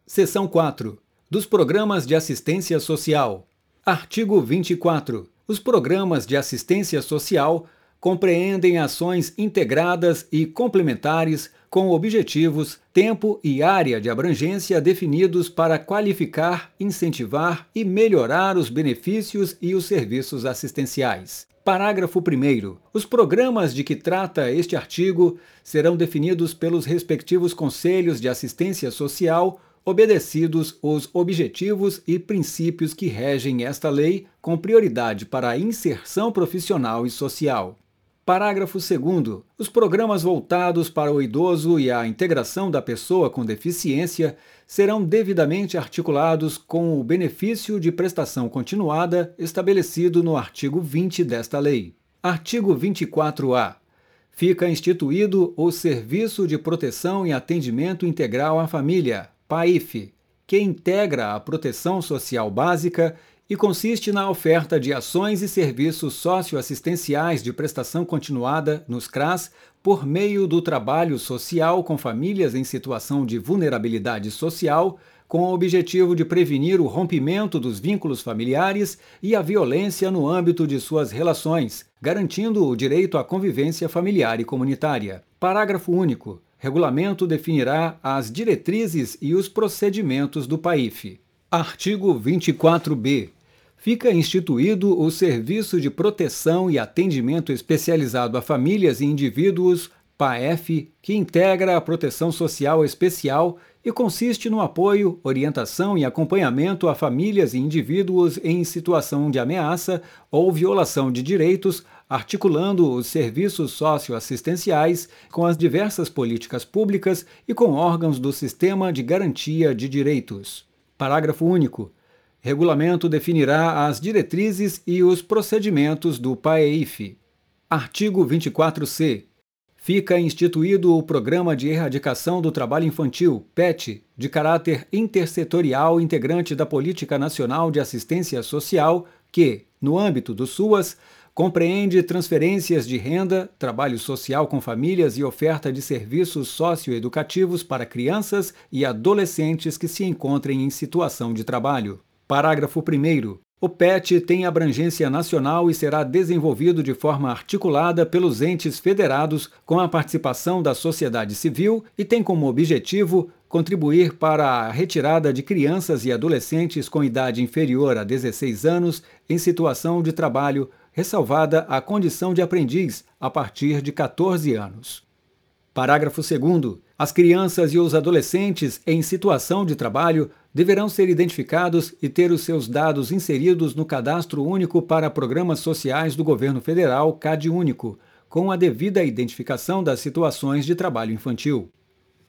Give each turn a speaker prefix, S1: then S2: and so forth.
S1: Seção 4. Dos programas de assistência social. Artigo 24. Os programas de assistência social compreendem ações integradas e complementares com objetivos, tempo e área de abrangência definidos para qualificar, incentivar e melhorar os benefícios e os serviços assistenciais. Parágrafo 1º. Os programas de que trata este artigo serão definidos pelos respectivos conselhos de assistência social, obedecidos os objetivos e princípios que regem esta lei, com prioridade para a inserção profissional e social. Parágrafo 2º. Os programas voltados para o idoso e a integração da pessoa com deficiência serão devidamente articulados com o benefício de prestação continuada estabelecido no artigo 20 desta lei. Artigo 24-A. Fica instituído o Serviço de Proteção e Atendimento Integral à Família, PAIF, que integra a proteção social básica e consiste na oferta de ações e serviços socioassistenciais de prestação continuada nos CRAS por meio do trabalho social com famílias em situação de vulnerabilidade social, com o objetivo de prevenir o rompimento dos vínculos familiares e a violência no âmbito de suas relações, garantindo o direito à convivência familiar e comunitária. Parágrafo único. Regulamento definirá as diretrizes e os procedimentos do PAIF. Artigo 24b. Fica instituído o Serviço de Proteção e Atendimento Especializado a Famílias e Indivíduos, PAEF, que integra a proteção social especial e consiste no apoio, orientação e acompanhamento a famílias e indivíduos em situação de ameaça ou violação de direitos, articulando os serviços socioassistenciais com as diversas políticas públicas e com órgãos do Sistema de Garantia de Direitos. Parágrafo único. Regulamento definirá as diretrizes e os procedimentos do PAEIF. Artigo 24c. Fica instituído o Programa de Erradicação do Trabalho Infantil, PET, de caráter intersetorial integrante da Política Nacional de Assistência Social, que, no âmbito do SUAS, compreende transferências de renda, trabalho social com famílias e oferta de serviços socioeducativos para crianças e adolescentes que se encontrem em situação de trabalho. Parágrafo 1º. O PET tem abrangência nacional e será desenvolvido de forma articulada pelos entes federados com a participação da sociedade civil e tem como objetivo contribuir para a retirada de crianças e adolescentes com idade inferior a 16 anos em situação de trabalho, ressalvada a condição de aprendiz a partir de 14 anos. Parágrafo 2º. As crianças e os adolescentes em situação de trabalho deverão ser identificados e ter os seus dados inseridos no Cadastro Único para Programas Sociais do Governo Federal, CadÚnico, com a devida identificação das situações de trabalho infantil.